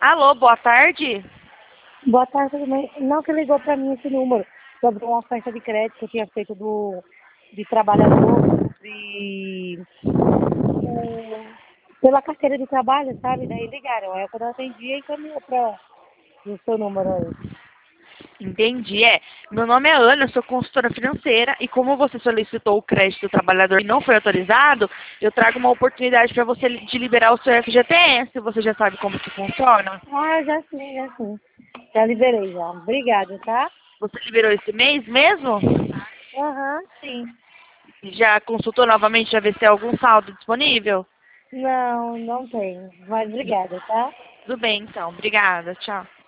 Alô, boa tarde. Boa tarde, tudo bem? Não, que ligou para mim esse número sobre uma oferta de crédito que eu tinha feito de trabalhador pela carteira de trabalho, sabe? Daí ligaram. Aí quando eu atendi, encaminhou para o seu número aí. Entendi. Meu nome é Ana, eu sou consultora financeira e como você solicitou o crédito do trabalhador e não foi autorizado, eu trago uma oportunidade para você de liberar o seu FGTS. Você já sabe como que funciona? Ah, já sim, já sim. Já liberei já. Obrigada, tá? Você liberou esse mês mesmo? Aham, sim. Já consultou novamente para ver se tem algum saldo disponível? Não, não tem. Mas obrigada, tá? Tudo bem, então. Obrigada. Tchau.